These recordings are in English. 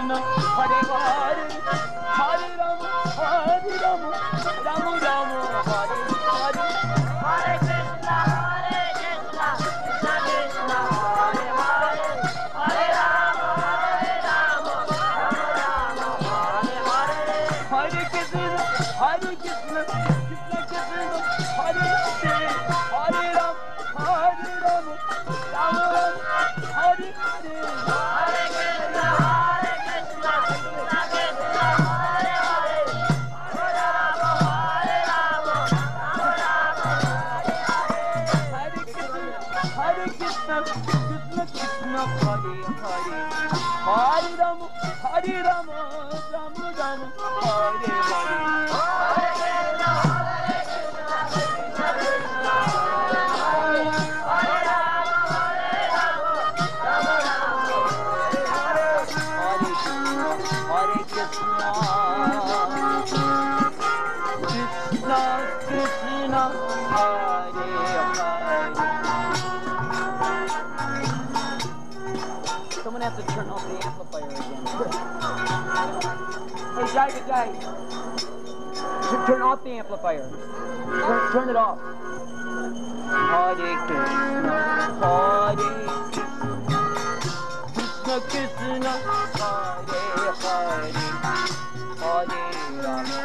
Krishna, Hare Hare, Hare Rama, Rama Rama, Hare Hare. Hare Krishna, Krishna Krishna, Hare Hare, Hare Rama, Rama Rama, Hare Hare. Hare Krishna, Krishna Krishna, Hare Hare, Hare Rama, Rama Rama, Hare Hare. Hare Krishna, Krishna Krishna, Hare Hare, Hare Rama, Rama Rama, Hare Hare. Hare Krishna, Krishna Krishna, Hare Hare, Hare Rama, Rama Rama, Hare Hare. Hare Krishna, Krishna Krishna, Hare Rama, Rama Rama, Hare Hare. Hare Krishna, Krishna Krishna, Hare Hare. Someone has to turn off the amplifier again. Hey, Jai, turn off the amplifier. Turn it off. Hare Krishna, Hare Krishna, Krishna, Hare Hare, Hare Rama,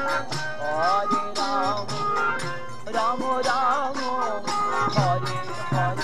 Rama Rama, Hare Hare.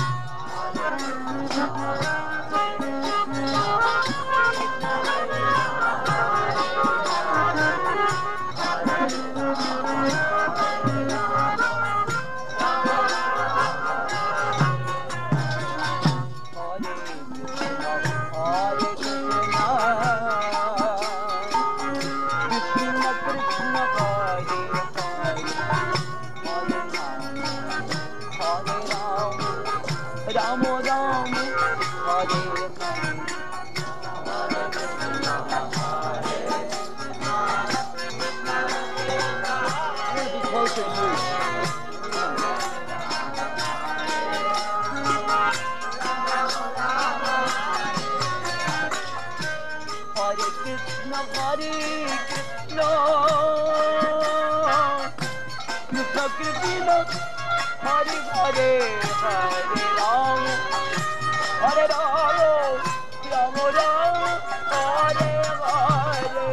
Rama Rama, Hare Hare. Be closer to you. Hare Krishna, Krishna Krishna, Hare Hare, Hare Rama, Rama Rama, Hare Hare.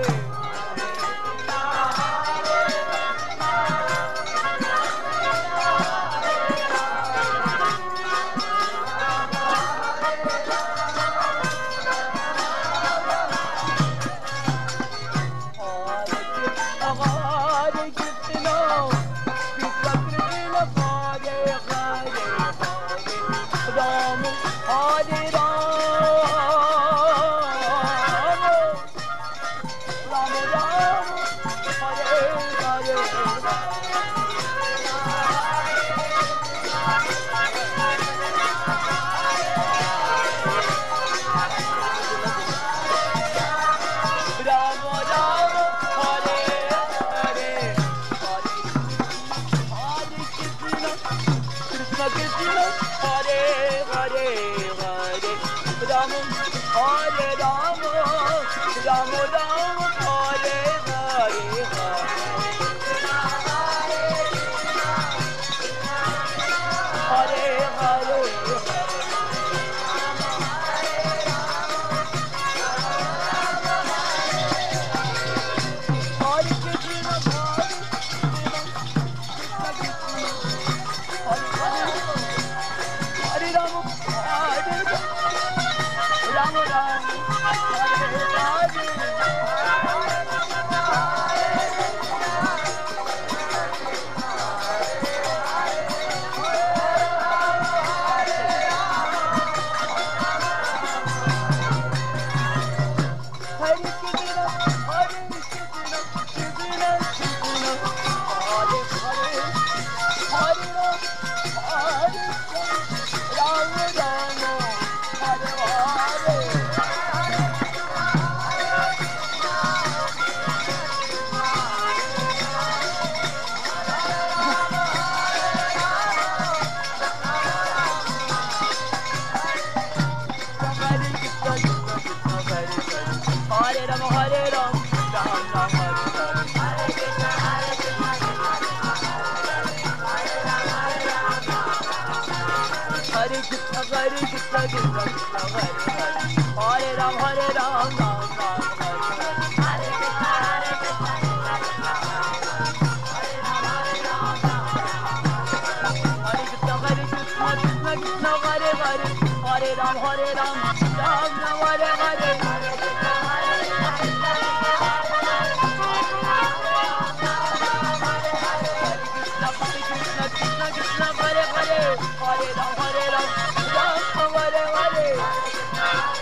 Hare Ram, Ram Ram, Hare Hare. Hare Krishna, Krishna Krishna, Hare Hare. Hare Ram, Ram Ram, Hare Hare. Hare Krishna, Krishna Krishna, Hare Hare. Hare Ram, Ram Ram, Hare Hare. Krishna Krishna, Hare Hare. Hare Ram, Ram Ram, Hare Hare.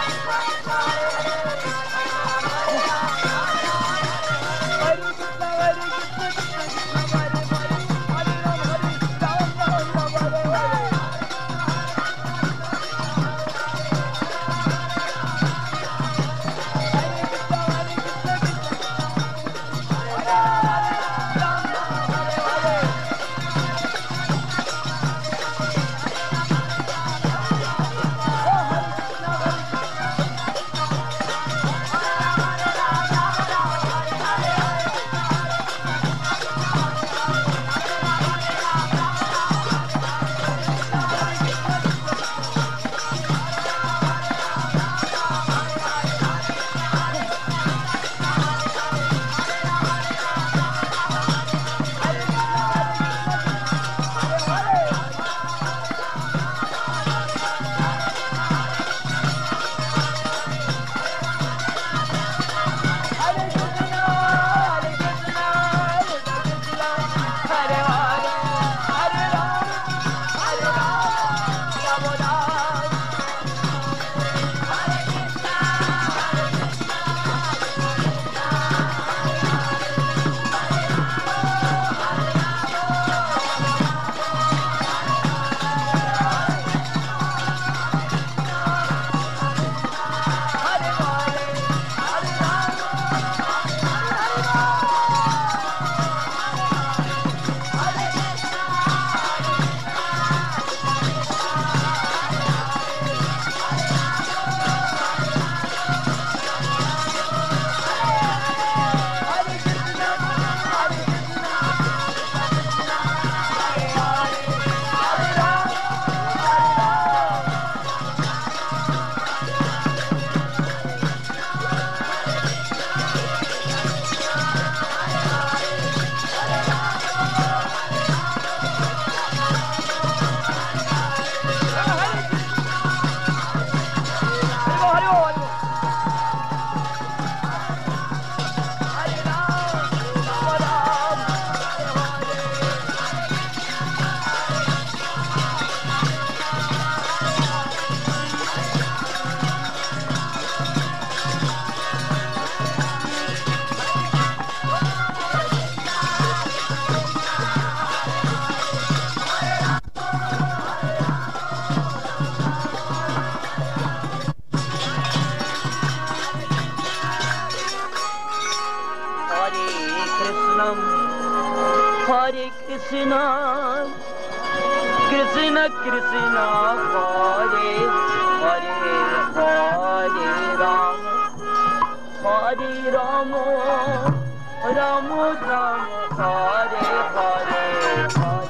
Hare Krishna, Krishna Krishna, Hare Hare, Hare Ram, Hare Ram, Ram Ram, Hare Hare, Hare.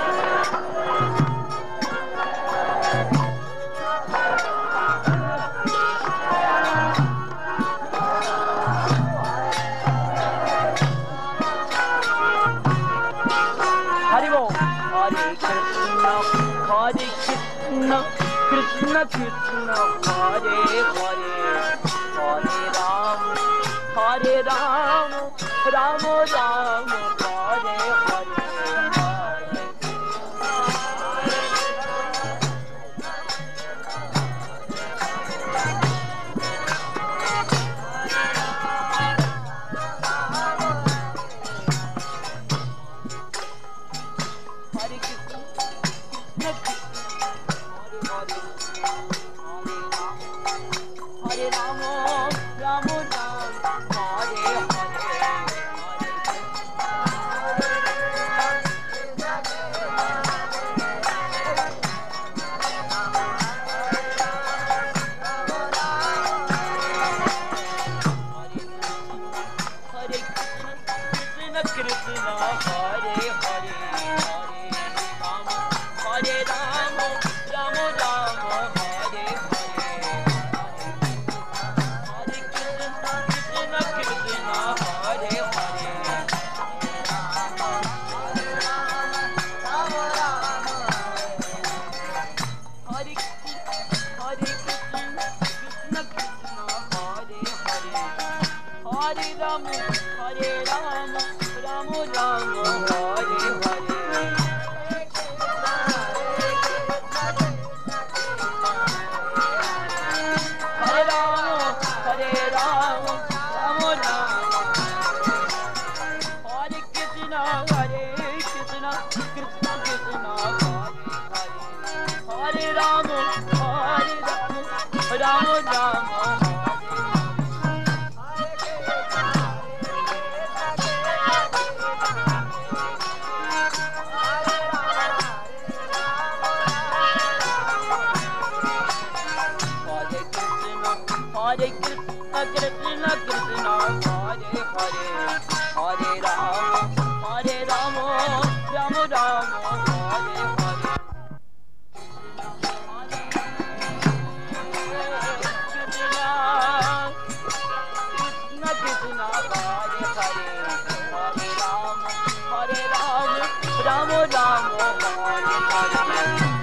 Krishna Krishna, Hare Hare, Hare Ram, Hare Ram, Ram Ram, Hare Hare. Hare Hare Ram, Ram Ram, Hare Hare. Hare Ram, Ram Ram. Hare Krishna, Krishna Krishna, Hare Hare. Hare Ram, Ram Ram. Hare Krishna, Krishna Krishna, Hare Hare. Hare Ram, Ram Ram, Hare Hare. Krishna Krishna, Hare Hare. Hare Ram, Ram Ram, Hare Hare.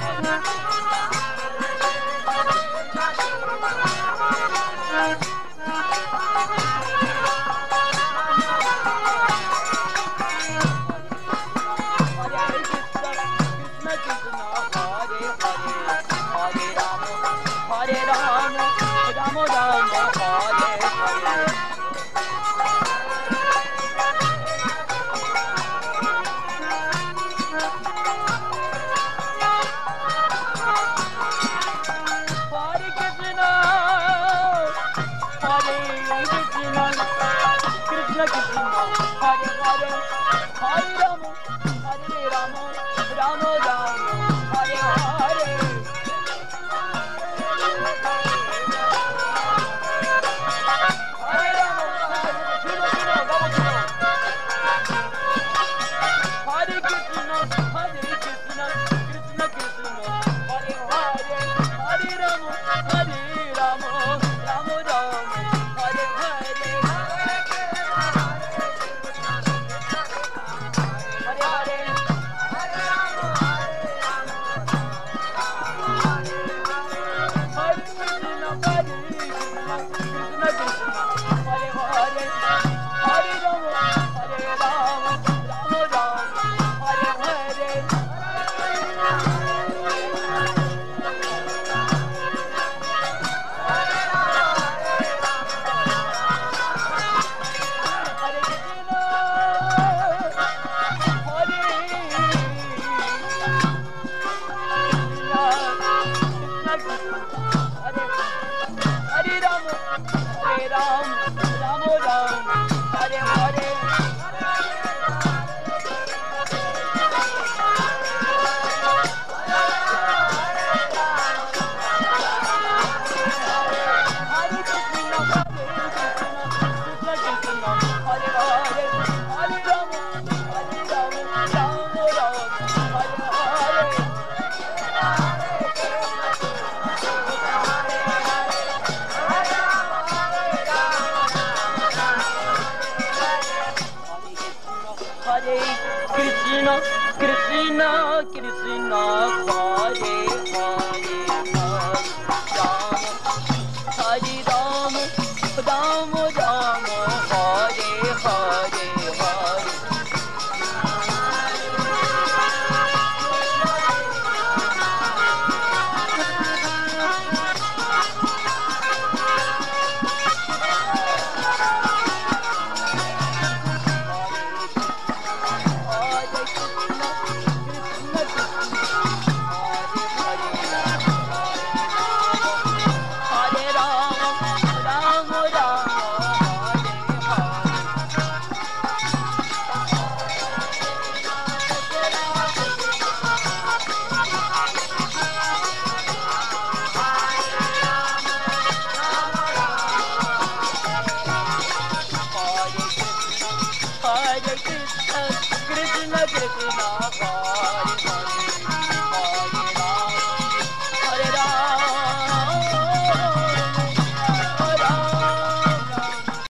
Krishna, Krishna, Krishna, Hare Hare, Hare Ram, Ram Ram, Hare Hare, Hare. Krishna Krishna